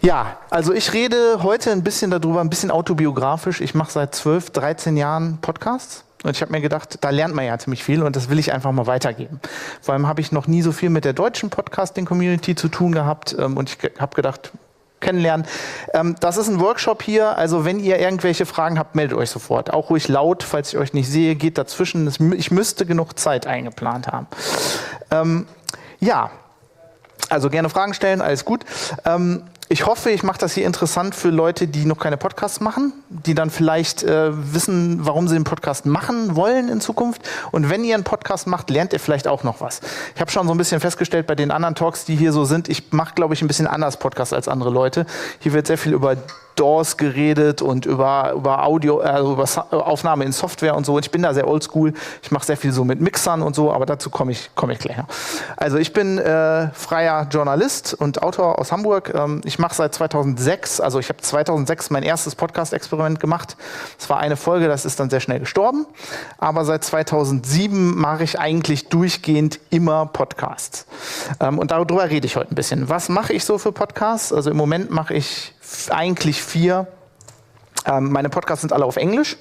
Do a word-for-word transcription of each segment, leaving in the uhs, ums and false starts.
Ja, also ich rede heute ein bisschen darüber, ein bisschen autobiografisch. Ich mache seit zwölf, dreizehn Jahren Podcasts. Und ich habe mir gedacht, da lernt man ja ziemlich viel und das will ich einfach mal weitergeben. Vor allem habe ich noch nie so viel mit der deutschen Podcasting-Community zu tun gehabt und ich habe gedacht, kennenlernen. Das ist ein Workshop hier, also wenn ihr irgendwelche Fragen habt, meldet euch sofort. Auch ruhig laut, falls ich euch nicht sehe, geht dazwischen. Ich müsste genug Zeit eingeplant haben. Ähm, ja, also gerne Fragen stellen, alles gut. Ähm, Ich hoffe, ich mache das hier interessant für Leute, die noch keine Podcasts machen, die dann vielleicht äh, wissen, warum sie einen Podcast machen wollen in Zukunft. Und wenn ihr einen Podcast macht, lernt ihr vielleicht auch noch was. Ich habe schon so ein bisschen festgestellt bei den anderen Talks, die hier so sind, ich mache, glaube ich, ein bisschen anders Podcasts als andere Leute. Hier wird sehr viel über D A W S geredet und über, über Audio, also über so Aufnahme in Software und so. Ich bin da sehr oldschool. Ich mache sehr viel so mit Mixern und so, aber dazu komme ich, komme ich gleich noch. Also ich bin äh, freier Journalist und Autor aus Hamburg. Ähm, ich mache seit zweitausendsechs, also ich habe zweitausendsechs mein erstes Podcast-Experiment gemacht. Das war eine Folge, das ist dann sehr schnell gestorben. Aber seit zweitausendsieben mache ich eigentlich durchgehend immer Podcasts. Ähm, und darüber rede ich heute ein bisschen. Was mache ich so für Podcasts? Also im Moment mache ich eigentlich vier. Ähm, meine Podcasts sind alle auf Englisch.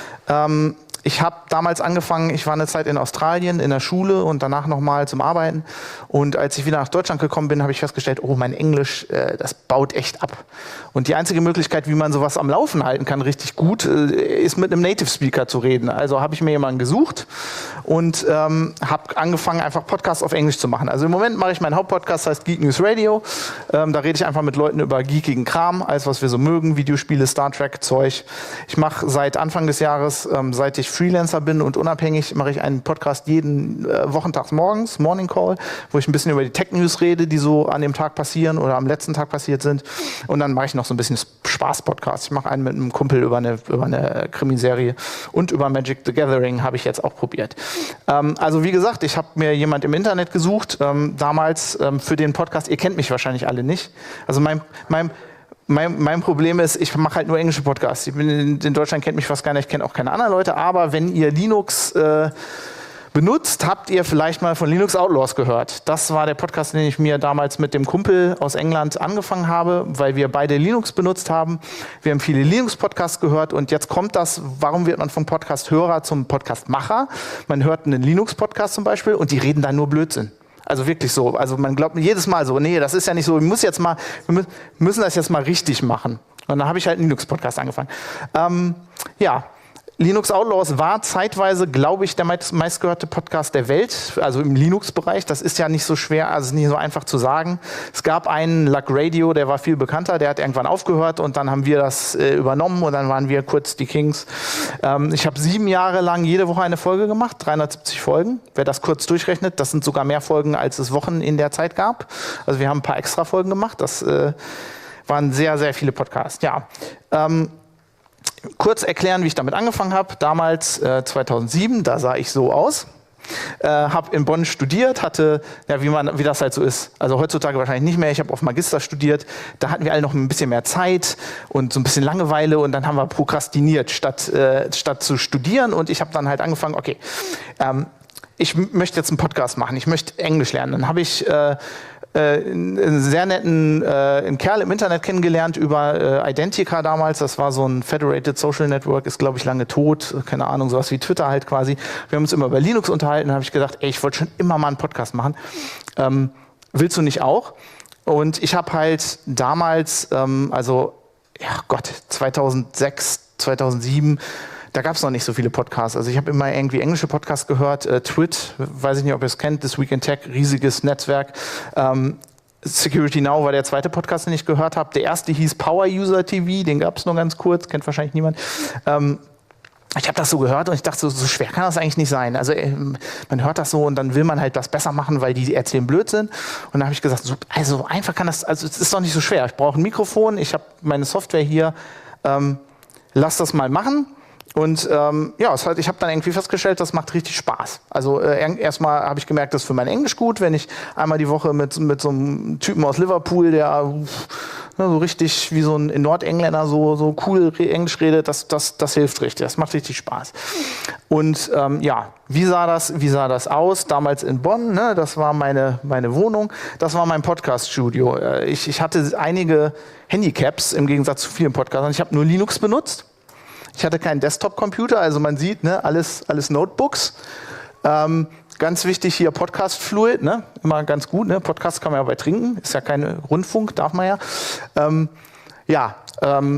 Ähm, Ich habe damals angefangen, ich war eine Zeit in Australien in der Schule und danach nochmal zum Arbeiten. Und als ich wieder nach Deutschland gekommen bin, habe ich festgestellt, oh, mein Englisch, äh, das baut echt ab. Und die einzige Möglichkeit, wie man sowas am Laufen halten kann, richtig gut, äh, ist mit einem Native Speaker zu reden. Also habe ich mir jemanden gesucht und ähm, habe angefangen, einfach Podcasts auf Englisch zu machen. Also im Moment mache ich meinen Hauptpodcast, heißt Geek News Radio. Ähm, da rede ich einfach mit Leuten über geekigen Kram, alles was wir so mögen, Videospiele, Star Trek, Zeug. Ich mache seit Anfang des Jahres, ähm, seit ich Freelancer bin und unabhängig, mache ich einen Podcast jeden äh, Wochentags morgens, Morning Call, wo ich ein bisschen über die Tech-News rede, die so an dem Tag passieren oder am letzten Tag passiert sind. Und dann mache ich noch so ein bisschen Spaß-Podcast. Ich mache einen mit einem Kumpel über eine, über eine Krimiserie und über Magic the Gathering habe ich jetzt auch probiert. Ähm, also wie gesagt, ich habe mir jemand im Internet gesucht, ähm, damals ähm, für den Podcast. Ihr kennt mich wahrscheinlich alle nicht. Also mein, mein Mein, mein Problem ist, ich mache halt nur englische Podcasts. Ich bin in, in Deutschland kennt mich fast keiner, ich kenne auch keine anderen Leute. Aber wenn ihr Linux äh, benutzt, habt ihr vielleicht mal von Linux Outlaws gehört. Das war der Podcast, den ich mir damals mit dem Kumpel aus England angefangen habe, weil wir beide Linux benutzt haben. Wir haben viele Linux-Podcasts gehört und jetzt kommt das, warum wird man vom Podcast-Hörer zum Podcast-Macher? Man hört einen Linux-Podcast zum Beispiel und die reden da nur Blödsinn. Also wirklich so. Also man glaubt jedes Mal so, nee, das ist ja nicht so, ich muss jetzt mal, wir müssen das jetzt mal richtig machen. Und dann habe ich halt einen Linux-Podcast angefangen. Ähm, ja, Linux Outlaws war zeitweise, glaube ich, der meistgehörte Podcast der Welt, also im Linux-Bereich. Das ist ja nicht so schwer, also nicht so einfach zu sagen. Es gab einen, Luck Radio, der war viel bekannter, der hat irgendwann aufgehört und dann haben wir das äh, übernommen und dann waren wir kurz die Kings. Ähm, ich habe sieben Jahre lang jede Woche eine Folge gemacht, dreihundertsiebzig Folgen. Wer das kurz durchrechnet, das sind sogar mehr Folgen, als es Wochen in der Zeit gab. Also wir haben ein paar extra Folgen gemacht, das äh, waren sehr, sehr viele Podcasts. Ja. Ähm, Kurz erklären, wie ich damit angefangen habe. Damals, äh, zweitausendsieben, da sah ich so aus. Äh, habe in Bonn studiert, hatte, ja, wie, man, wie das halt so ist. Also heutzutage wahrscheinlich nicht mehr. Ich habe auf Magister studiert. Da hatten wir alle noch ein bisschen mehr Zeit und so ein bisschen Langeweile. Und dann haben wir prokrastiniert, statt, äh, statt zu studieren. Und ich habe dann halt angefangen, okay, ähm, ich möchte jetzt einen Podcast machen. Ich möchte Englisch lernen. Dann habe ich äh, einen sehr netten äh, einen Kerl im Internet kennengelernt über äh, Identica damals. Das war so ein Federated Social Network, ist glaube ich lange tot, keine Ahnung, sowas wie Twitter halt quasi. Wir haben uns immer über Linux unterhalten, da habe ich gedacht, ey, ich wollte schon immer mal einen Podcast machen. Ähm, willst du nicht auch? Und ich habe halt damals, ähm, also, ja Gott, zweitausendsechs, zweitausendsieben, da gab es noch nicht so viele Podcasts. Also ich habe immer irgendwie englische Podcasts gehört. Äh, Twit, weiß ich nicht, ob ihr es kennt, This Week in Tech, riesiges Netzwerk. Ähm, Security Now war der zweite Podcast, den ich gehört habe. Der erste hieß Power User T V, den gab es nur ganz kurz, kennt wahrscheinlich niemand. Ähm, ich habe das so gehört und ich dachte, so, so schwer kann das eigentlich nicht sein. Also äh, man hört das so und dann will man halt was besser machen, weil die erzählen Blödsinn. Und dann habe ich gesagt, so, also einfach kann das, also es ist doch nicht so schwer. Ich brauche ein Mikrofon, ich habe meine Software hier, ähm, lass das mal machen. Und ähm, ja, es hat, ich habe dann irgendwie festgestellt, das macht richtig Spaß. Also äh, erstmal habe ich gemerkt, das ist für mein Englisch gut, wenn ich einmal die Woche mit, mit so einem Typen aus Liverpool, der ne, so richtig wie so ein Nordengländer so, so cool Englisch redet, das, das, das hilft richtig, das macht richtig Spaß. Und ähm, ja, wie sah das, wie sah das aus? Damals in Bonn, ne, das war meine, meine Wohnung, das war mein Podcast-Studio. Ich, ich hatte einige Handicaps im Gegensatz zu vielen Podcastern. Ich habe nur Linux benutzt. Ich hatte keinen Desktop-Computer, also man sieht, ne, alles, alles Notebooks. Ähm, ganz wichtig hier Podcast Fluid, ne, immer ganz gut. Ne? Podcast kann man ja bei trinken, ist ja kein Rundfunk, darf man ja. Ähm, ja, ähm,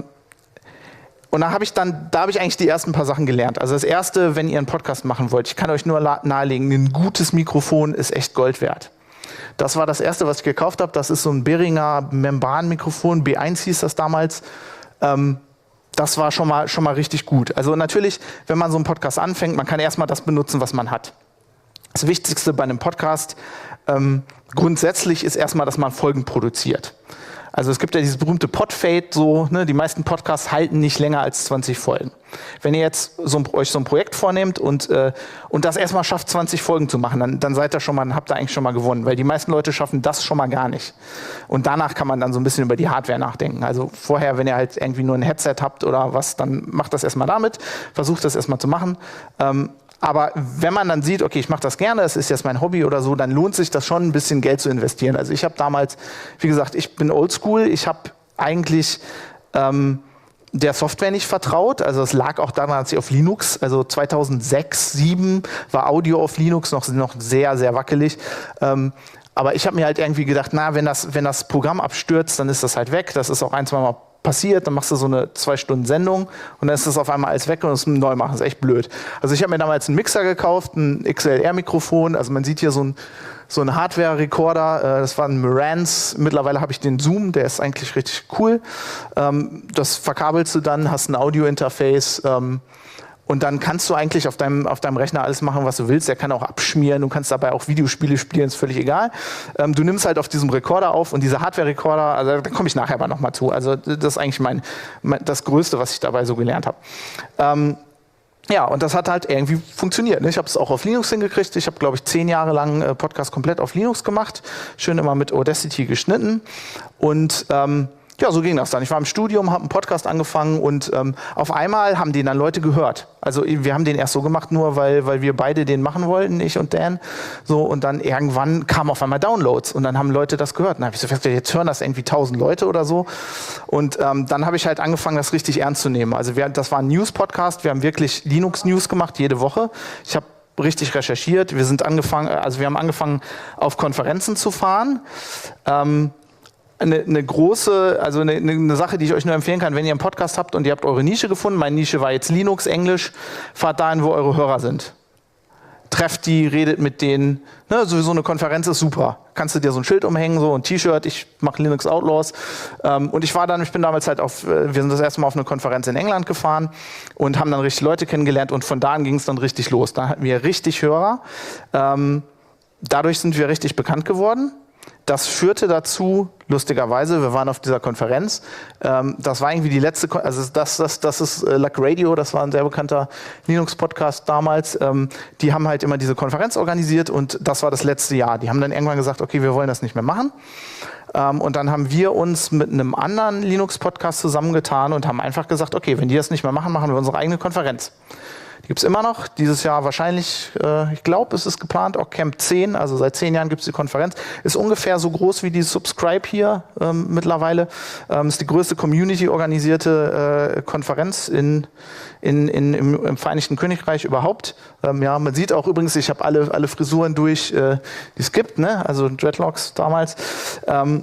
und da habe ich dann, da habe ich eigentlich die ersten paar Sachen gelernt. Also das Erste, wenn ihr einen Podcast machen wollt, ich kann euch nur nahelegen, ein gutes Mikrofon ist echt Gold wert. Das war das Erste, was ich gekauft habe. Das ist so ein Behringer Membranmikrofon, B eins hieß das damals. Ähm, Das war schon mal, schon mal richtig gut. Also natürlich, wenn man so einen Podcast anfängt, man kann erstmal das benutzen, was man hat. Das Wichtigste bei einem Podcast ähm, grundsätzlich ist erstmal, dass man Folgen produziert. Also es gibt ja dieses berühmte Podfade, so, ne, die meisten Podcasts halten nicht länger als zwanzig Folgen. Wenn ihr jetzt so ein, euch so ein Projekt vornehmt und, äh, und das erstmal schafft, zwanzig Folgen zu machen, dann, dann seid ihr schon mal, habt ihr eigentlich schon mal gewonnen, weil die meisten Leute schaffen das schon mal gar nicht. Und danach kann man dann so ein bisschen über die Hardware nachdenken. Also vorher, wenn ihr halt irgendwie nur ein Headset habt oder was, dann macht das erstmal damit, versucht das erstmal zu machen. Ähm, Aber wenn man dann sieht, okay, ich mache das gerne, es ist jetzt mein Hobby oder so, dann lohnt sich das schon, ein bisschen Geld zu investieren. Also ich habe damals, wie gesagt, ich bin oldschool, ich habe eigentlich ähm, der Software nicht vertraut. Also es lag auch daran, dass ich auf Linux, also zweitausendsechs, zweitausendsieben war Audio auf Linux noch, noch sehr, sehr wackelig. Ähm, aber ich habe mir halt irgendwie gedacht, na, wenn das, wenn das Programm abstürzt, dann ist das halt weg. Das ist auch ein, zwei Mal passiert, dann machst du so eine zwei Stunden Sendung und dann ist das auf einmal alles weg und das neu machen. Das ist echt blöd. Also ich habe mir damals einen Mixer gekauft, ein X L R-Mikrofon, also man sieht hier so ein, so ein Hardware-Recorder, äh, das war ein Marantz, mittlerweile habe ich den Zoom, der ist eigentlich richtig cool. Ähm, das verkabelst du dann, hast ein Audio-Interface, ähm, und dann kannst du eigentlich auf deinem, auf deinem Rechner alles machen, was du willst. Der kann auch abschmieren, du kannst dabei auch Videospiele spielen, ist völlig egal. Ähm, du nimmst halt auf diesem Rekorder auf und dieser Hardware-Rekorder, also da komme ich nachher aber nochmal zu. Also das ist eigentlich mein, mein, das Größte, was ich dabei so gelernt habe. Ähm, ja, und das hat halt irgendwie funktioniert. Ne? Ich habe es auch auf Linux hingekriegt. Ich habe, glaube ich, zehn Jahre lang äh, Podcast komplett auf Linux gemacht. Schön immer mit Audacity geschnitten. Und ähm, ja, so ging das dann. Ich war im Studium, habe einen Podcast angefangen und ähm, auf einmal haben den dann Leute gehört. Also wir haben den erst so gemacht, nur weil, weil wir beide den machen wollten, ich und Dan. So, und dann irgendwann kamen auf einmal Downloads und dann haben Leute das gehört. Dann habe ich so festgestellt, jetzt hören das irgendwie tausend Leute oder so. Und ähm, dann habe ich halt angefangen, das richtig ernst zu nehmen. Also wir, das war ein News-Podcast, wir haben wirklich Linux-News gemacht, jede Woche. Ich habe richtig recherchiert. Wir sind angefangen, also wir haben angefangen, auf Konferenzen zu fahren. Ähm, Eine, eine große, also eine, eine Sache, die ich euch nur empfehlen kann, wenn ihr einen Podcast habt und ihr habt eure Nische gefunden, meine Nische war jetzt Linux, Englisch, fahrt dahin, wo eure Hörer sind. Trefft die, redet mit denen, ne, sowieso eine Konferenz ist super. Kannst du dir so ein Schild umhängen, so ein T-Shirt, ich mache Linux Outlaws. Ähm, und ich war dann, ich bin damals halt auf, wir sind das erste Mal auf eine Konferenz in England gefahren und haben dann richtig Leute kennengelernt und von da an ging es dann richtig los. Da hatten wir richtig Hörer. Ähm, dadurch sind wir richtig bekannt geworden. Das führte dazu, lustigerweise, wir waren auf dieser Konferenz, ähm, das war irgendwie die letzte, Kon also das, das, das ist äh, Luck Radio, das war ein sehr bekannter Linux-Podcast damals, ähm, die haben halt immer diese Konferenz organisiert und das war das letzte Jahr. Die haben dann irgendwann gesagt, okay, wir wollen das nicht mehr machen. Ähm, und dann haben wir uns mit einem anderen Linux-Podcast zusammengetan und haben einfach gesagt, okay, wenn die das nicht mehr machen, machen wir unsere eigene Konferenz. Die gibt es immer noch, dieses Jahr wahrscheinlich, äh, ich glaube, es ist geplant, auch Camp zehn, also seit zehn Jahren gibt es die Konferenz, ist ungefähr so groß wie die Subscribe hier ähm, mittlerweile, ähm, ist die größte Community-organisierte äh, Konferenz in, in, in, im, im Vereinigten Königreich überhaupt. Ähm, ja, man sieht auch übrigens, ich habe alle, alle Frisuren durch, äh, die es gibt, ne? Also Dreadlocks damals. Ähm,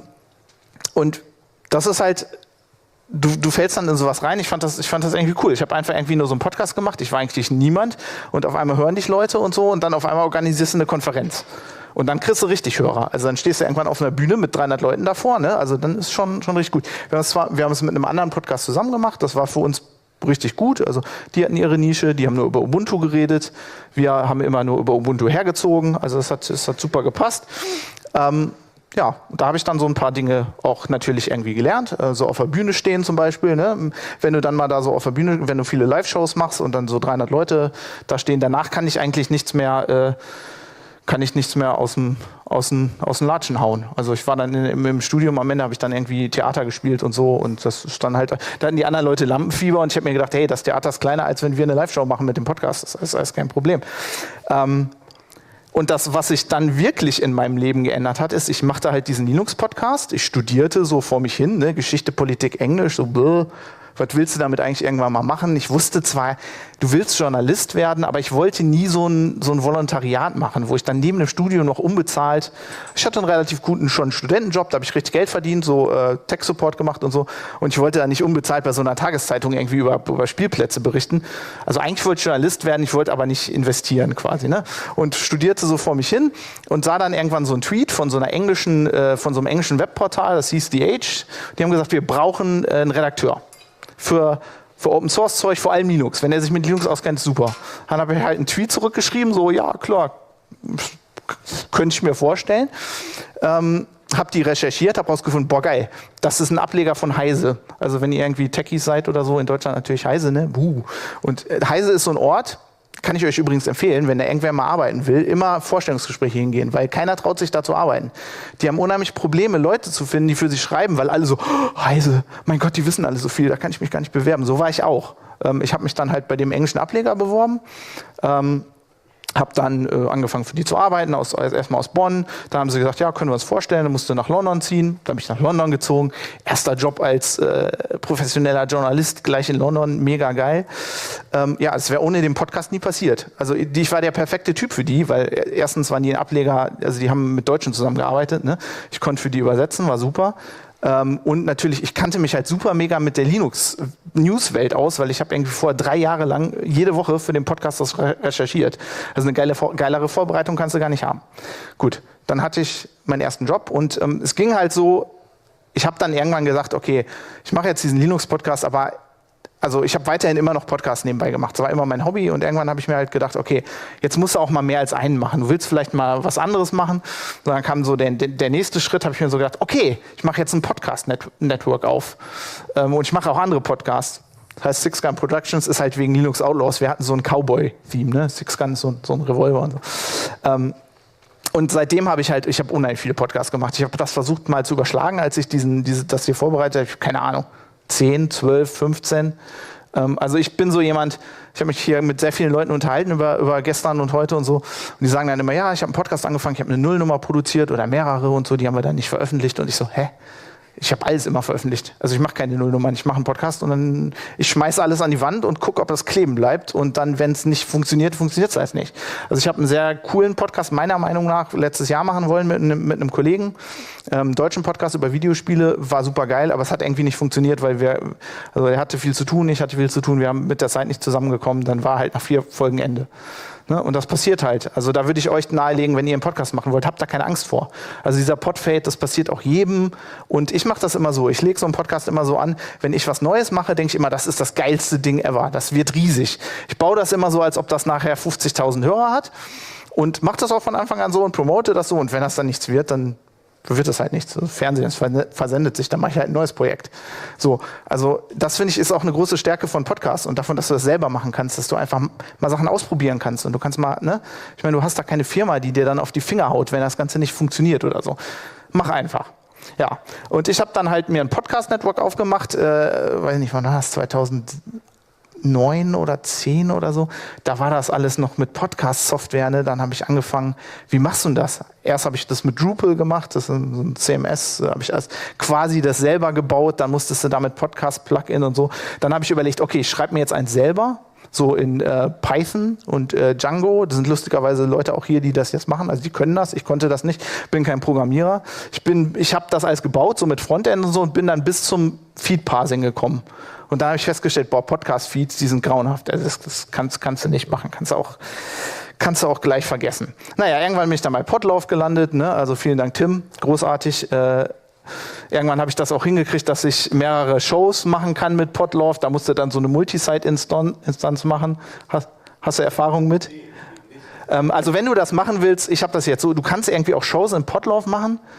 und das ist halt... Du, du fällst dann in sowas rein. Ich fand das, ich fand das irgendwie cool. Ich habe einfach irgendwie nur so einen Podcast gemacht. Ich war eigentlich niemand. Und auf einmal hören dich Leute und so. Und dann auf einmal organisierst du eine Konferenz. Und dann kriegst du richtig Hörer. Also dann stehst du irgendwann auf einer Bühne mit dreihundert Leuten davor. Ne? Also dann ist schon, schon richtig gut. Wir haben es zwar, wir haben es mit einem anderen Podcast zusammen gemacht. Das war für uns richtig gut. Also die hatten ihre Nische. Die haben nur über Ubuntu geredet. Wir haben immer nur über Ubuntu hergezogen. Also das hat, das hat super gepasst. Ähm, ja, da habe ich dann so ein paar Dinge auch natürlich irgendwie gelernt. Äh, so auf der Bühne stehen zum Beispiel. Ne? Wenn du dann mal da so auf der Bühne, wenn du viele Live-Shows machst und dann so dreihundert Leute da stehen, danach kann ich eigentlich nichts mehr, äh, kann ich nichts mehr aus dem, aus dem, aus dem Latschen hauen. Also ich war dann in, im, im Studium, am Ende habe ich dann irgendwie Theater gespielt und so und das ist dann halt, da hatten die anderen Leute Lampenfieber und ich habe mir gedacht, hey, das Theater ist kleiner, als wenn wir eine Live-Show machen mit dem Podcast. Das ist alles kein Problem. Ähm, Und das, was sich dann wirklich in meinem Leben geändert hat, ist, ich machte halt diesen Linux-Podcast. Ich studierte so vor mich hin, ne, Geschichte, Politik, Englisch, so, bläh, was willst du damit eigentlich irgendwann mal machen? Ich wusste zwar, du willst Journalist werden, aber ich wollte nie so ein, so ein Volontariat machen, wo ich dann neben dem Studium noch unbezahlt, ich hatte einen relativ guten schon Studentenjob, da habe ich richtig Geld verdient, so äh, Tech-Support gemacht und so, und ich wollte dann nicht unbezahlt bei so einer Tageszeitung irgendwie über, über Spielplätze berichten. Also eigentlich wollte ich Journalist werden, ich wollte aber nicht investieren quasi, ne? Und studierte so vor mich hin und sah dann irgendwann so einen Tweet von so einer englischen, äh, von so einem englischen Webportal, das hieß The Age, die haben gesagt, wir brauchen äh, einen Redakteur. Für, für Open-Source-Zeug, vor allem Linux. Wenn er sich mit Linux auskennt, super. Dann habe ich halt einen Tweet zurückgeschrieben, so, ja, klar, könnte ich mir vorstellen. Ähm, habe die recherchiert, habe rausgefunden, boah, geil, das ist ein Ableger von Heise. Also wenn ihr irgendwie Techies seid oder so, in Deutschland natürlich Heise, ne? Buh. Und äh, Heise ist so ein Ort, kann ich euch übrigens empfehlen, wenn da irgendwer mal arbeiten will, immer Vorstellungsgespräche hingehen, weil keiner traut sich da zu arbeiten. Die haben unheimlich Probleme, Leute zu finden, die für sie schreiben, weil alle so, oh, Heise, mein Gott, die wissen alle so viel, da kann ich mich gar nicht bewerben. So war ich auch. Ähm, ich habe mich dann halt bei dem englischen Ableger beworben. Ähm, Habe dann äh, angefangen für die zu arbeiten, aus, erstmal aus Bonn. Da haben sie gesagt, ja, können wir uns vorstellen, dann musst du nach London ziehen. Da bin ich nach London gezogen. Erster Job als äh, professioneller Journalist gleich in London, mega geil. Ähm, ja, es wäre ohne den Podcast nie passiert. Also die, ich war der perfekte Typ für die, weil erstens waren die ein Ableger, also die haben mit Deutschen zusammengearbeitet. Ne? Ich konnte für die übersetzen, war super. Ähm, und natürlich, ich kannte mich halt super mega mit der Linux-News-Welt aus, weil ich habe irgendwie vor drei Jahre lang jede Woche für den Podcast das recherchiert. Also eine geile, geilere Vorbereitung kannst du gar nicht haben. Gut, dann hatte ich meinen ersten Job und ähm, es ging halt so, ich habe dann irgendwann gesagt, okay, ich mache jetzt diesen Linux-Podcast, aber also ich habe weiterhin immer noch Podcasts nebenbei gemacht. Das war immer mein Hobby und irgendwann habe ich mir halt gedacht, okay, jetzt musst du auch mal mehr als einen machen. Du willst vielleicht mal was anderes machen. Und dann kam so der, der nächste Schritt, habe ich mir so gedacht, okay, ich mache jetzt ein Podcast-Network auf. Ähm, und ich mache auch andere Podcasts. Das heißt, Six Gun Productions ist halt wegen Linux Outlaws. Wir hatten so ein Cowboy-Theme, ne? Six Gun ist so, so ein Revolver und so. Ähm, Und seitdem habe ich halt, ich habe unheimlich viele Podcasts gemacht. Ich habe das versucht mal zu überschlagen, als ich diesen, diese, das hier vorbereitet habe. Keine Ahnung. zehn, zwölf, fünfzehn. Ähm, also ich bin so jemand, ich habe mich hier mit sehr vielen Leuten unterhalten über, über gestern und heute und so. Und die sagen dann immer, ja, ich habe einen Podcast angefangen, ich habe eine Nullnummer produziert oder mehrere und so, die haben wir dann nicht veröffentlicht. Und ich so, hä? Ich habe alles immer veröffentlicht. Also ich mache keine Nullnummern, ich mache einen Podcast und dann ich schmeiße alles an die Wand und gucke, ob das kleben bleibt. Und dann, wenn es nicht funktioniert, funktioniert es halt nicht. Also ich habe einen sehr coolen Podcast, meiner Meinung nach, letztes Jahr machen wollen mit, ne, mit einem Kollegen. Ähm, deutschen Podcast über Videospiele, war super geil, aber es hat irgendwie nicht funktioniert, weil wir, also er hatte viel zu tun, ich hatte viel zu tun, wir haben mit der Zeit nicht zusammengekommen, dann war halt nach vier Folgen Ende. Ne? Und das passiert halt. Also da würde ich euch nahelegen, wenn ihr einen Podcast machen wollt, habt da keine Angst vor. Also dieser Podfade, das passiert auch jedem. Und ich mache das immer so. Ich lege so einen Podcast immer so an, wenn ich was Neues mache, denke ich immer, das ist das geilste Ding ever. Das wird riesig. Ich baue das immer so, als ob das nachher fünfzigtausend Hörer hat und mache das auch von Anfang an so und promote das so. Und wenn das dann nichts wird, dann wird das halt nichts. Das Fernsehen versendet sich, dann mache ich halt ein neues Projekt. So, also das finde ich ist auch eine große Stärke von Podcasts und davon, dass du das selber machen kannst, dass du einfach mal Sachen ausprobieren kannst und du kannst mal, ne, ich meine, du hast da keine Firma, die dir dann auf die Finger haut, wenn das Ganze nicht funktioniert oder so. Mach einfach. Ja, und ich habe dann halt mir ein Podcast-Network aufgemacht, äh, weiß nicht, wann war das, zweitausendneun oder zehn oder so, da war das alles noch mit Podcast-Software, ne? Dann habe ich angefangen, wie machst du denn das? Erst habe ich das mit Drupal gemacht, das ist ein C M S, da habe ich alles quasi das selber gebaut, dann musstest du damit Podcast-Plugin und so. Dann habe ich überlegt, okay, ich schreibe mir jetzt eins selber, so in äh, Python und äh, Django. Das sind lustigerweise Leute auch hier, die das jetzt machen. Also die können das, ich konnte das nicht, bin kein Programmierer. Ich bin, ich habe das alles gebaut, so mit Frontend und so und bin dann bis zum Feed-Parsing gekommen. Und da habe ich festgestellt, boah, Podcast-Feeds, die sind grauenhaft. Also das, das kannst, kannst du nicht machen, kannst du auch, kannst du auch gleich vergessen. Naja, irgendwann bin ich dann bei Podlove gelandet, ne? Also vielen Dank, Tim, großartig. Äh, irgendwann habe ich das auch hingekriegt, dass ich mehrere Shows machen kann mit Podlove. Da musste dann so eine Multisite-Instanz machen. Hast, hast du Erfahrung mit? Ähm, also wenn du das machen willst, ich habe das jetzt so, du kannst irgendwie auch Shows in Podlove machen.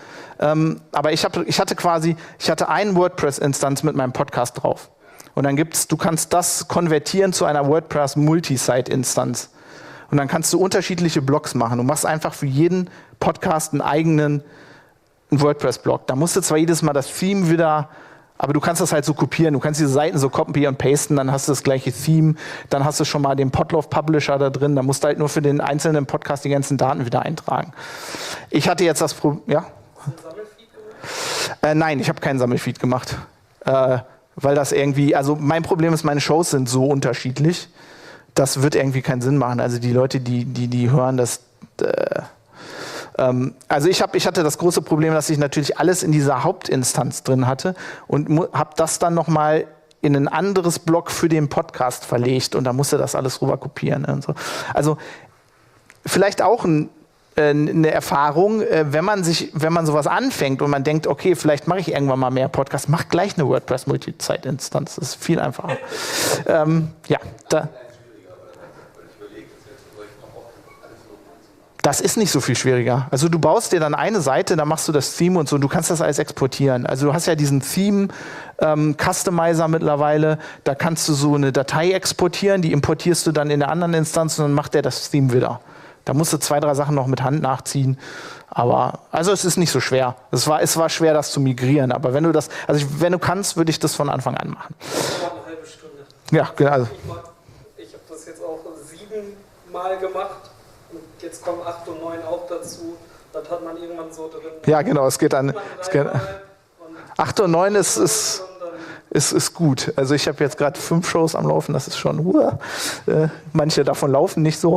Ähm, aber ich, hab, ich hatte quasi, ich hatte ein WordPress-Instanz mit meinem Podcast drauf. Und dann gibt's, du kannst das konvertieren zu einer WordPress-Multisite-Instanz. Und dann kannst du unterschiedliche Blogs machen. Du machst einfach für jeden Podcast einen eigenen WordPress-Blog. Da musst du zwar jedes Mal das Theme wieder, aber du kannst das halt so kopieren. Du kannst diese Seiten so copy und pasten, dann hast du das gleiche Theme, dann hast du schon mal den Podlove-Publisher da drin, dann musst du halt nur für den einzelnen Podcast die ganzen Daten wieder eintragen. Ich hatte jetzt das Problem, ja? Hast du ein Sammelfeed gemacht? Äh, nein, ich habe keinen Sammelfeed gemacht. Äh, weil das irgendwie, also mein Problem ist, meine Shows sind so unterschiedlich, das wird irgendwie keinen Sinn machen. Also die Leute, die, die, die hören, das... Äh, ähm, also ich, hab, ich hatte das große Problem, dass ich natürlich alles in dieser Hauptinstanz drin hatte und habe das dann nochmal in ein anderes Blog für den Podcast verlegt und da musste das alles rüber kopieren. Und so. Also vielleicht auch ein eine Erfahrung, wenn man sich, wenn man sowas anfängt und man denkt, okay, vielleicht mache ich irgendwann mal mehr Podcasts, mach gleich eine WordPress-Multisite-Instanz. Das ist viel einfacher. ähm, ja, da. Das ist nicht so viel schwieriger. Also du baust dir dann eine Seite, dann machst du das Theme und so, du kannst das alles exportieren. Also du hast ja diesen Theme-Customizer ähm, mittlerweile, da kannst du so eine Datei exportieren, die importierst du dann in der anderen Instanz und dann macht der das Theme wieder. Da musst du zwei, drei Sachen noch mit Hand nachziehen. Aber, also es ist nicht so schwer. Es war, es war schwer, das zu migrieren. Aber wenn du das, also ich, wenn du kannst, würde ich das von Anfang an machen. Das dauert eine halbe Stunde. Ja, genau. Also. Ich, ich habe das jetzt auch sieben Mal gemacht. Und jetzt kommen acht und neun auch dazu. Das hat man irgendwann so drin. Ja, genau, es geht dann. Es geht, acht und neun ist, ist, ist, ist gut. Also ich habe jetzt gerade fünf Shows am Laufen, das ist schon, uh, äh, manche davon laufen nicht so.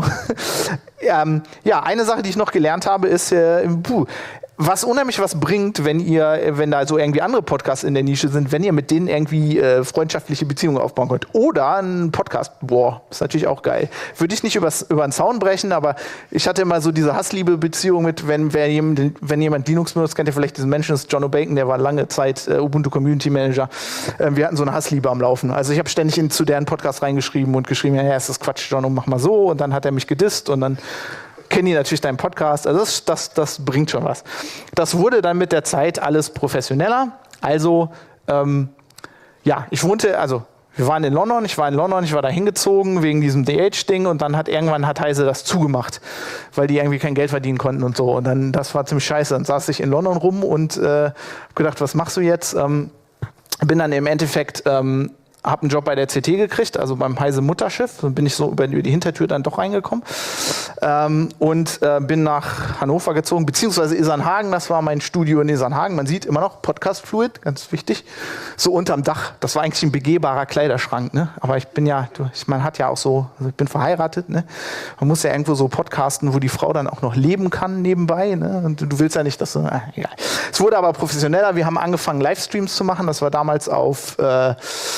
ähm, ja, eine Sache, die ich noch gelernt habe, ist, äh, puh, was unheimlich was bringt, wenn ihr, wenn da so irgendwie andere Podcasts in der Nische sind, wenn ihr mit denen irgendwie äh, freundschaftliche Beziehungen aufbauen könnt. Oder ein Podcast, boah, ist natürlich auch geil. Würde ich nicht übers, über den Zaun brechen, aber ich hatte immer so diese Hassliebe-Beziehung mit, wenn, wer jemand, wenn jemand Linux benutzt, kennt ihr vielleicht diesen Menschen, das ist John O'Bacon, der war lange Zeit äh, Ubuntu Community Manager. Ähm, wir hatten so eine Hassliebe am Laufen. Also ich habe ständig in, zu deren Podcast reingeschrieben und geschrieben, ja, ja, ist das Quatsch, John, und mach mal so. Und dann hat er mich gedisst und dann kennen die natürlich deinen Podcast, also das, das, das bringt schon was. Das wurde dann mit der Zeit alles professioneller. Also, ähm, ja, ich wohnte, also wir waren in London, ich war in London, ich war da hingezogen wegen diesem D H-Ding und dann hat irgendwann hat Heise das zugemacht, weil die irgendwie kein Geld verdienen konnten und so. Und dann, das war ziemlich scheiße. Dann saß ich in London rum und äh, hab gedacht, was machst du jetzt? Ähm, bin dann im Endeffekt ähm, habe einen Job bei der C T gekriegt, also beim Heise Mutterschiff. Dann bin ich so über die Hintertür dann doch reingekommen. Ähm, und äh, bin nach Hannover gezogen, beziehungsweise Isernhagen. Das war mein Studio in Isernhagen. Man sieht immer noch Podcast Fluid, ganz wichtig. So unterm Dach. Das war eigentlich ein begehbarer Kleiderschrank. Ne? Aber ich bin ja, ich, man hat ja auch so, also ich bin verheiratet. Ne? Man muss ja irgendwo so podcasten, wo die Frau dann auch noch leben kann nebenbei. Ne? Und du willst ja nicht, dass du, äh, egal. Es wurde aber professioneller. Wir haben angefangen, Livestreams zu machen. Das war damals auf äh,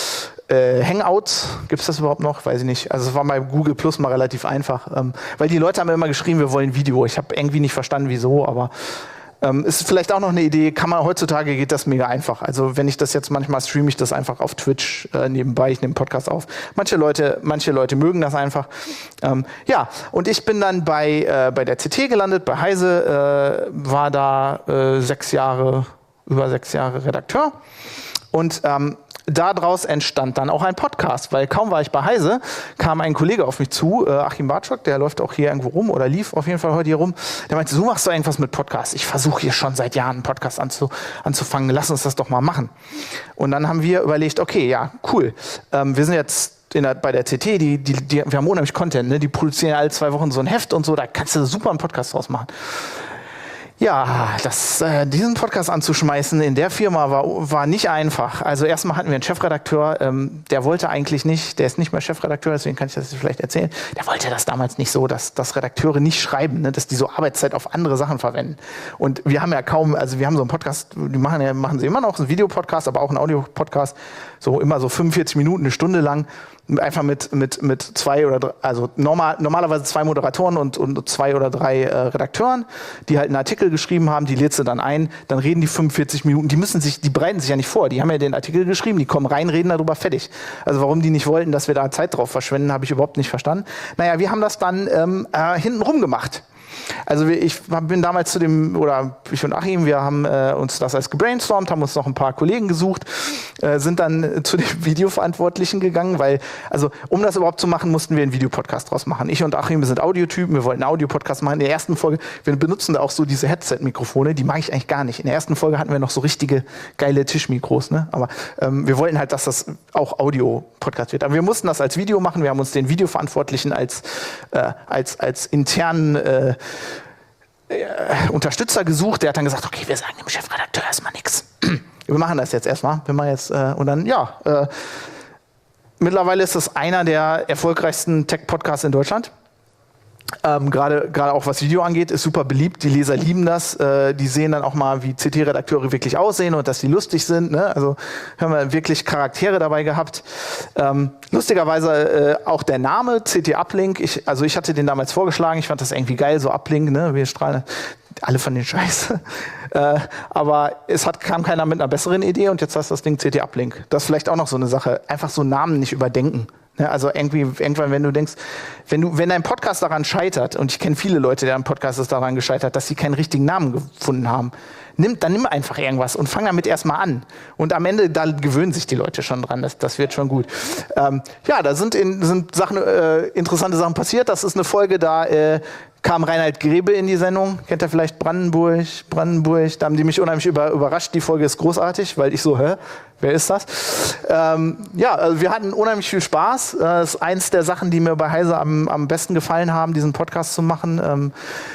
Äh, Hangouts, gibt es das überhaupt noch? Weiß ich nicht. Also es war bei Google Plus mal relativ einfach. Ähm, weil die Leute haben immer geschrieben, wir wollen Video. Ich habe irgendwie nicht verstanden, wieso, aber ähm, ist vielleicht auch noch eine Idee. Kann man, heutzutage geht das mega einfach. Also wenn ich das jetzt manchmal streame ich das einfach auf Twitch äh, nebenbei, ich nehme Podcast auf. Manche Leute, manche Leute mögen das einfach. Ähm, ja, und ich bin dann bei, äh, bei der C T gelandet, bei Heise, äh, war da äh, sechs Jahre, über sechs Jahre Redakteur. Und ähm, daraus entstand dann auch ein Podcast, weil kaum war ich bei Heise, kam ein Kollege auf mich zu, äh, Achim Bartschok, der läuft auch hier irgendwo rum oder lief auf jeden Fall heute hier rum. Der meinte, du machst doch irgendwas mit Podcasts. Ich versuche hier schon seit Jahren einen Podcast anzu, anzufangen. Lass uns das doch mal machen. Und dann haben wir überlegt, okay, ja, cool. Ähm, wir sind jetzt in der, bei der C T, die, die, die, wir haben unheimlich Content, ne? Die produzieren alle zwei Wochen so ein Heft und so, da kannst du super einen Podcast draus machen. Ja, das, äh, diesen Podcast anzuschmeißen in der Firma war, war nicht einfach. Also erstmal hatten wir einen Chefredakteur, ähm, der wollte eigentlich nicht, der ist nicht mehr Chefredakteur, deswegen kann ich das jetzt vielleicht erzählen. Der wollte das damals nicht so, dass, dass Redakteure nicht schreiben, ne, dass die so Arbeitszeit auf andere Sachen verwenden. Und wir haben ja kaum, also wir haben so einen Podcast, die machen ja, machen sie immer noch, einen Videopodcast, aber auch einen Audiopodcast, so immer so fünfundvierzig Minuten, eine Stunde lang. Einfach mit, mit, mit zwei oder drei, also normal, normalerweise zwei Moderatoren und, und zwei oder drei äh, Redakteuren, die halt einen Artikel geschrieben haben, die lädst du dann ein, dann reden die fünfundvierzig Minuten, die müssen sich, die bereiten sich ja nicht vor, die haben ja den Artikel geschrieben, die kommen rein, reden darüber, fertig. Also warum die nicht wollten, dass wir da Zeit drauf verschwenden, habe ich überhaupt nicht verstanden. Naja, wir haben das dann ähm, äh, hintenrum gemacht. Also ich bin damals zu dem, oder ich und Achim, wir haben äh, uns das als gebrainstormt, haben uns noch ein paar Kollegen gesucht, äh, sind dann zu dem Videoverantwortlichen gegangen, weil, also um das überhaupt zu machen, mussten wir einen Videopodcast draus machen. Ich und Achim, wir sind Audiotypen, wir wollten einen Audiopodcast machen. In der ersten Folge, wir benutzen da auch so diese Headset-Mikrofone, die mag ich eigentlich gar nicht. In der ersten Folge hatten wir noch so richtige geile Tischmikros, ne? Aber ähm, wir wollten halt, dass das auch Audio-Podcast wird. Aber wir mussten das als Video machen, wir haben uns den Videoverantwortlichen als, äh, als, als internen äh, äh, Unterstützer gesucht. Der hat dann gesagt, okay, wir sagen dem Chefredakteur erstmal nichts. Wir machen das jetzt erstmal. Wir machen jetzt, äh, und dann, ja, äh, mittlerweile ist das einer der erfolgreichsten Tech-Podcasts in Deutschland. Ähm, Gerade gerade auch was Video angeht, ist super beliebt. Die Leser lieben das. Äh, die sehen dann auch mal, wie C T-Redakteure wirklich aussehen und dass die lustig sind. Ne? Also haben wir wirklich Charaktere dabei gehabt. Ähm, lustigerweise äh, auch der Name C T Uplink. Ich, also ich hatte den damals vorgeschlagen. Ich fand das irgendwie geil, so Uplink. Ne? Wir strahlen alle von den Scheiße. äh, aber es hat, kam keiner mit einer besseren Idee und jetzt heißt das Ding C T Uplink. Das ist vielleicht auch noch so eine Sache. Einfach so Namen nicht überdenken. Ja, also irgendwie, irgendwann, wenn du denkst, wenn du, wenn dein Podcast daran scheitert, und ich kenne viele Leute, deren Podcast ist daran gescheitert, dass sie keinen richtigen Namen gefunden haben, nimm, dann nimm einfach irgendwas und fang damit erstmal an. Und am Ende, da gewöhnen sich die Leute schon dran, das, das wird schon gut. Ähm, ja, da sind, in, sind Sachen, äh, interessante Sachen passiert. Das ist eine Folge, da äh, kam Reinhard Grebe in die Sendung. Kennt ihr vielleicht Brandenburg? Brandenburg, da haben die mich unheimlich über, überrascht. Die Folge ist großartig, weil ich so, hä, wer ist das? Ähm, ja, also wir hatten unheimlich viel Spaß. Das ist eins der Sachen, die mir bei Heise am, am besten gefallen haben, diesen Podcast zu machen. Ähm,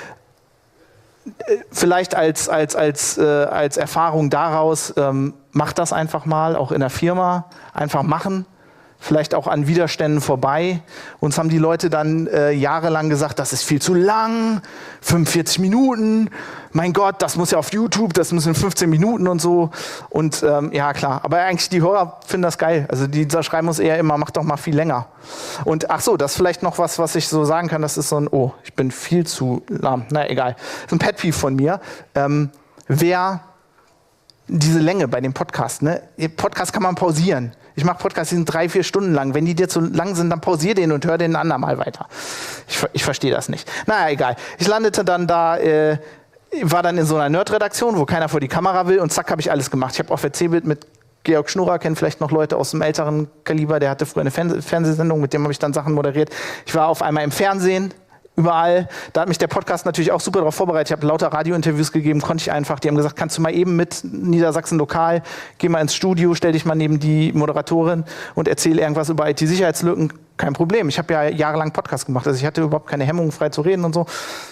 vielleicht als, als, als, äh, als Erfahrung daraus, ähm, macht das einfach mal, auch in der Firma, einfach machen. Vielleicht auch an Widerständen vorbei. Uns haben die Leute dann äh, jahrelang gesagt, das ist viel zu lang, fünfundvierzig Minuten, mein Gott, das muss ja auf YouTube, das müssen fünfzehn Minuten und so. Und ähm, ja, klar, aber eigentlich die Hörer finden das geil. Also die da schreiben uns eher immer, mach doch mal viel länger. Und ach so, das ist vielleicht noch was, was ich so sagen kann, das ist so ein, oh, ich bin viel zu lahm, na egal. Das ist ein Pet-Peeve von mir. Ähm, wer diese Länge bei dem Podcast, ne? Podcast kann man pausieren. Ich mache Podcasts, die sind drei, vier Stunden lang. Wenn die dir zu lang sind, dann pausier den und hör den ein andermal weiter. Ich, ich verstehe das nicht. Naja, egal. Ich landete dann da, äh, war dann in so einer Nerd-Redaktion, wo keiner vor die Kamera will und zack, habe ich alles gemacht. Ich habe auf der C-Bild mit Georg Schnurrer, kennen vielleicht noch Leute aus dem älteren Kaliber, der hatte früher eine Fern- Fernsehsendung, mit dem habe ich dann Sachen moderiert. Ich war auf einmal im Fernsehen, überall. Da hat mich der Podcast natürlich auch super darauf vorbereitet. Ich habe lauter Radiointerviews gegeben, konnte ich einfach. Die haben gesagt, kannst du mal eben mit Niedersachsen Lokal, geh mal ins Studio, stell dich mal neben die Moderatorin und erzähl irgendwas über I T-Sicherheitslücken. Kein Problem. Ich habe ja jahrelang Podcast gemacht. Also ich hatte überhaupt keine Hemmung, frei zu reden und so.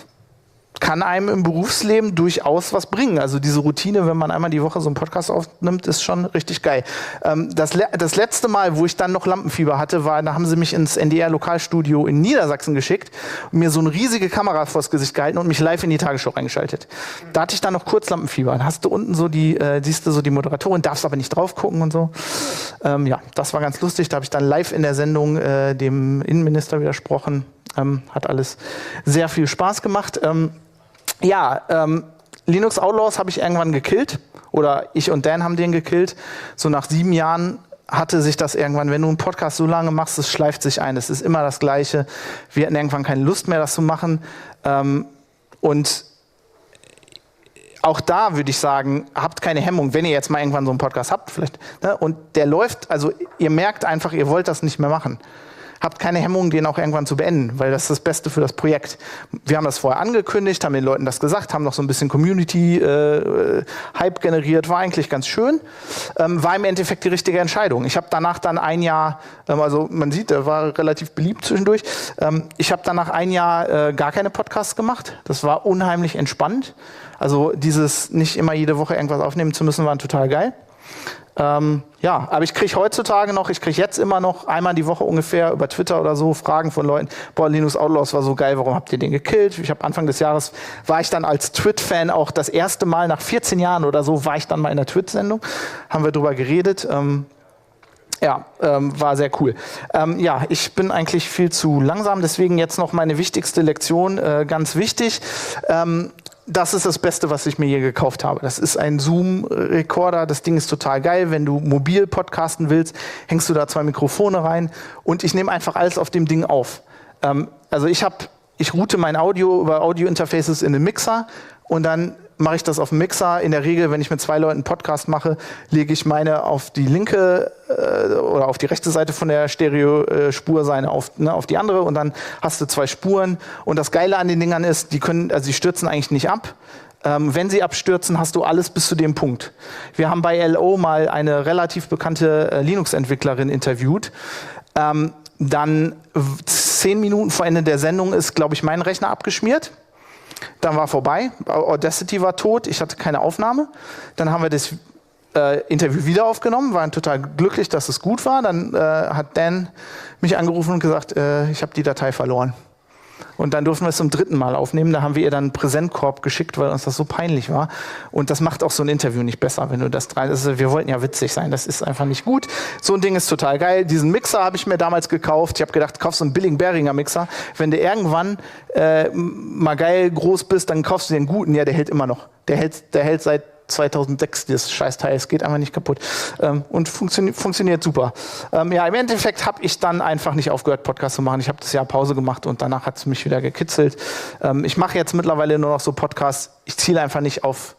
Kann einem im Berufsleben durchaus was bringen. Also diese Routine, wenn man einmal die Woche so einen Podcast aufnimmt, ist schon richtig geil. Ähm, das, le- das letzte Mal, wo ich dann noch Lampenfieber hatte, war, da haben sie mich ins N D R-Lokalstudio in Niedersachsen geschickt und mir so eine riesige Kamera vors Gesicht gehalten und mich live in die Tagesschau reingeschaltet. Da hatte ich dann noch kurz Lampenfieber. Dann hast du unten so die, äh, siehst du so die Moderatorin, darfst aber nicht drauf gucken und so. Ähm, ja, das war ganz lustig. Da habe ich dann live in der Sendung äh, dem Innenminister widersprochen. Ähm, hat alles sehr viel Spaß gemacht. Ähm, ja, ähm, Linux Outlaws habe ich irgendwann gekillt. Oder ich und Dan haben den gekillt. So nach sieben Jahren hatte sich das irgendwann, wenn du einen Podcast so lange machst, es schleift sich ein. Es ist immer das Gleiche. Wir hatten irgendwann keine Lust mehr, das zu machen. Ähm, und auch da würde ich sagen, habt keine Hemmung, wenn ihr jetzt mal irgendwann so einen Podcast habt, vielleicht, ne, und der läuft, also ihr merkt einfach, ihr wollt das nicht mehr machen. Habt keine Hemmung, den auch irgendwann zu beenden, weil das ist das Beste für das Projekt. Wir haben das vorher angekündigt, haben den Leuten das gesagt, haben noch so ein bisschen Community-Hype äh, generiert, war eigentlich ganz schön. Ähm, war im Endeffekt die richtige Entscheidung. Ich habe danach dann ein Jahr, ähm, also man sieht, der war relativ beliebt zwischendurch. Ähm, ich habe danach ein Jahr äh, gar keine Podcasts gemacht. Das war unheimlich entspannt. Also dieses nicht immer jede Woche irgendwas aufnehmen zu müssen, war total geil. Ähm, ja, aber ich kriege heutzutage noch, ich kriege jetzt immer noch einmal die Woche ungefähr über Twitter oder so Fragen von Leuten, boah, Linux Outlaws war so geil, warum habt ihr den gekillt? Ich habe Anfang des Jahres, war ich dann als Twit-Fan auch das erste Mal, nach vierzehn Jahren oder so, war ich dann mal in der Twit-Sendung, haben wir drüber geredet. Ähm, ja, ähm, war sehr cool. Ähm, ja, ich bin eigentlich viel zu langsam, deswegen jetzt noch meine wichtigste Lektion, äh, ganz wichtig. Ähm, Das ist das Beste, was ich mir hier gekauft habe. Das ist ein Zoom-Recorder. Das Ding ist total geil. Wenn du mobil podcasten willst, hängst du da zwei Mikrofone rein und ich nehme einfach alles auf dem Ding auf. Ähm, also ich habe ich route mein Audio über Audio-Interfaces in den Mixer und dann mache ich das auf dem Mixer. In der Regel, wenn ich mit zwei Leuten einen Podcast mache, lege ich meine auf die linke äh, oder auf die rechte Seite von der Stereo-Spur, seine auf, ne, auf die andere und dann hast du zwei Spuren. Und das Geile an den Dingern ist, die können, also die stürzen eigentlich nicht ab. Ähm, wenn sie abstürzen, hast du alles bis zu dem Punkt. Wir haben bei L O mal eine relativ bekannte äh, Linux-Entwicklerin interviewt. Ähm, dann zehn Minuten vor Ende der Sendung ist, glaube ich, mein Rechner abgeschmiert. Dann war vorbei, Audacity war tot, ich hatte keine Aufnahme. Dann haben wir das äh, Interview wieder aufgenommen, waren total glücklich, dass es gut war. Dann äh, hat Dan mich angerufen und gesagt, äh, ich habe die Datei verloren. Und dann durften wir es zum dritten Mal aufnehmen. Da haben wir ihr dann einen Präsentkorb geschickt, weil uns das so peinlich war. Und das macht auch so ein Interview nicht besser, wenn du das dran. Also wir wollten ja witzig sein, das ist einfach nicht gut. So ein Ding ist total geil. Diesen Mixer habe ich mir damals gekauft. Ich habe gedacht, kaufst so einen billigen Behringer Mixer. Wenn du irgendwann äh, mal geil groß bist, dann kaufst du den guten. Ja, der hält immer noch. Der hält, der hält seit zweitausendsechs, das Scheißteil, es geht einfach nicht kaputt ähm, und funktio- funktioniert super. Ähm, ja, im Endeffekt habe ich dann einfach nicht aufgehört, Podcasts zu machen. Ich habe das Jahr Pause gemacht und danach hat es mich wieder gekitzelt. Ähm, ich mache jetzt mittlerweile nur noch so Podcasts. Ich ziele einfach nicht auf,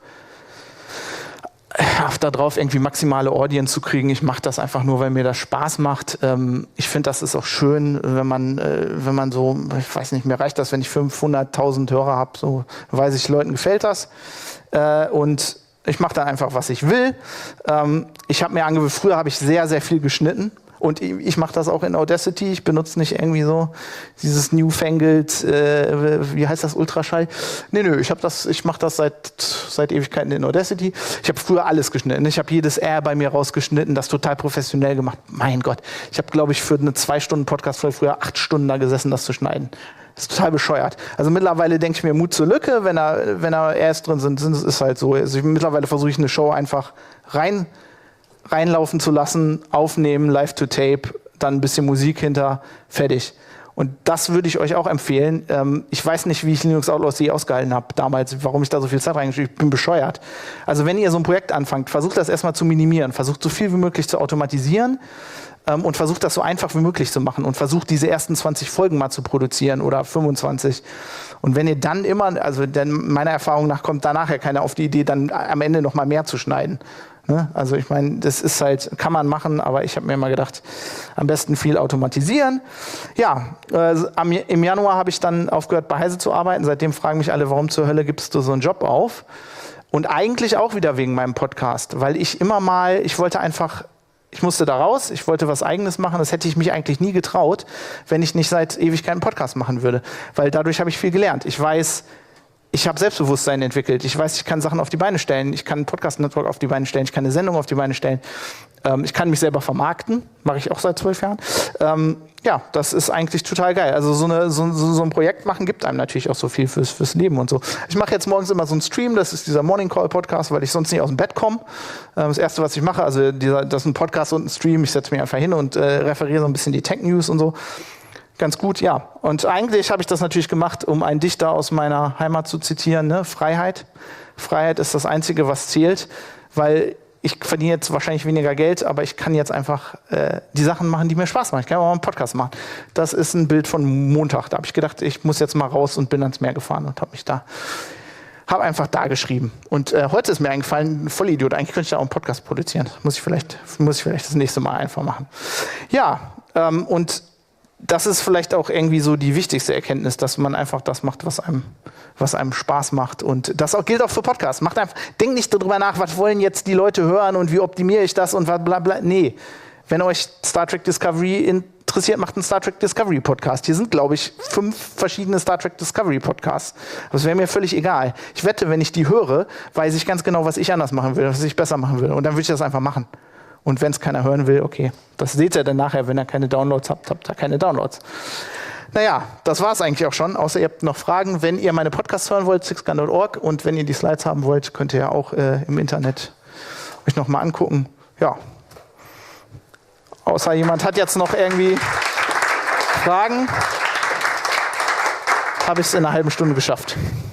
auf darauf, irgendwie maximale Audience zu kriegen. Ich mache das einfach nur, weil mir das Spaß macht. Ähm, ich finde, das ist auch schön, wenn man, äh, wenn man so, ich weiß nicht, mir reicht das, wenn ich fünfhunderttausend Hörer habe, so weiß ich, Leuten gefällt das. Äh, und ich mache dann einfach, was ich will. Ähm, ich habe mir angewöhnt, früher habe ich sehr, sehr viel geschnitten. Und ich, ich mache das auch in Audacity. Ich benutze nicht irgendwie so dieses newfangled, äh, wie heißt das, Ultraschall. Nee, nö, ich, hab das, ich mache das seit, seit Ewigkeiten in Audacity. Ich habe früher alles geschnitten. Ich habe jedes R bei mir rausgeschnitten, das total professionell gemacht. Mein Gott, ich habe, glaube ich, für eine zwei Stunden Podcast-Folge früher acht Stunden da gesessen, das zu schneiden. Das ist total bescheuert. Also mittlerweile denke ich mir Mut zur Lücke, wenn da wenn da Rs drin sind, sind ist halt so. Also ich, mittlerweile versuche ich eine Show einfach rein reinlaufen zu lassen, aufnehmen, live to tape, dann ein bisschen Musik hinter, fertig. Und das würde ich euch auch empfehlen. Ähm, ich weiß nicht, wie ich Linux Outlaws je ausgehalten habe damals, warum ich da so viel Zeit reingeschrieben habe. Ich bin bescheuert. Also wenn ihr so ein Projekt anfangt, versucht das erstmal zu minimieren, versucht so viel wie möglich zu automatisieren. Ähm, und versucht das so einfach wie möglich zu machen und versucht diese ersten zwanzig Folgen mal zu produzieren oder fünfundzwanzig. Und wenn ihr dann immer, also denn meiner Erfahrung nach kommt danach ja keiner auf die Idee, dann am Ende noch mal mehr zu schneiden. Ne? Also ich meine, das ist halt, kann man machen, aber ich habe mir immer gedacht, am besten viel automatisieren. Ja, äh, am, im Januar habe ich dann aufgehört, bei Heise zu arbeiten. Seitdem fragen mich alle, warum zur Hölle gibst du so einen Job auf? Und eigentlich auch wieder wegen meinem Podcast, weil ich immer mal, ich wollte einfach Ich musste da raus, ich wollte was Eigenes machen. Das hätte ich mich eigentlich nie getraut, wenn ich nicht seit Ewigkeit einen Podcast machen würde. Weil dadurch habe ich viel gelernt. Ich weiß, ich habe Selbstbewusstsein entwickelt. Ich weiß, ich kann Sachen auf die Beine stellen. Ich kann ein Podcast-Network auf die Beine stellen. Ich kann eine Sendung auf die Beine stellen. Ähm, ich kann mich selber vermarkten. Mache ich auch seit zwölf Jahren. Ähm, ja, das ist eigentlich total geil. Also so, eine, so, so, so ein Projekt machen gibt einem natürlich auch so viel fürs, fürs Leben und so. Ich mache jetzt morgens immer so einen Stream. Das ist dieser Morning Call Podcast, weil ich sonst nicht aus dem Bett komme. Ähm, das Erste, was ich mache, also dieser, das ist ein Podcast und ein Stream. Ich setze mich einfach hin und äh, referiere so ein bisschen die Tech-News und so. Ganz gut, ja. Und eigentlich habe ich das natürlich gemacht, um einen Dichter aus meiner Heimat zu zitieren, ne? Freiheit. Freiheit ist das Einzige, was zählt, weil ich verdiene jetzt wahrscheinlich weniger Geld, aber ich kann jetzt einfach äh, die Sachen machen, die mir Spaß machen. Ich kann auch mal einen Podcast machen. Das ist ein Bild von Montag. Da habe ich gedacht, ich muss jetzt mal raus und bin ans Meer gefahren und habe mich da, habe einfach da geschrieben. Und äh, heute ist mir eingefallen, Vollidiot, eigentlich könnte ich da auch einen Podcast produzieren. Muss ich vielleicht, muss ich vielleicht das nächste Mal einfach machen. Ja, ähm, und das ist vielleicht auch irgendwie so die wichtigste Erkenntnis, dass man einfach das macht, was einem, was einem Spaß macht. Und das auch, gilt auch für Podcasts. Macht einfach, denkt nicht darüber nach, was wollen jetzt die Leute hören und wie optimiere ich das und was bla bla. Nee, wenn euch Star Trek Discovery interessiert, macht einen Star Trek Discovery Podcast. Hier sind, glaube ich, fünf verschiedene Star Trek Discovery Podcasts. Das wäre mir völlig egal. Ich wette, wenn ich die höre, weiß ich ganz genau, was ich anders machen will, was ich besser machen will. Und dann würde ich das einfach machen. Und wenn es keiner hören will, okay. Das seht ihr dann nachher, wenn ihr keine Downloads habt, habt ihr keine Downloads. Naja, das war es eigentlich auch schon. Außer ihr habt noch Fragen. Wenn ihr meine Podcasts hören wollt, sixgun punkt org. Und wenn ihr die Slides haben wollt, könnt ihr ja auch äh, im Internet euch nochmal angucken. Ja. Außer jemand hat jetzt noch irgendwie Fragen, habe ich es in einer halben Stunde geschafft.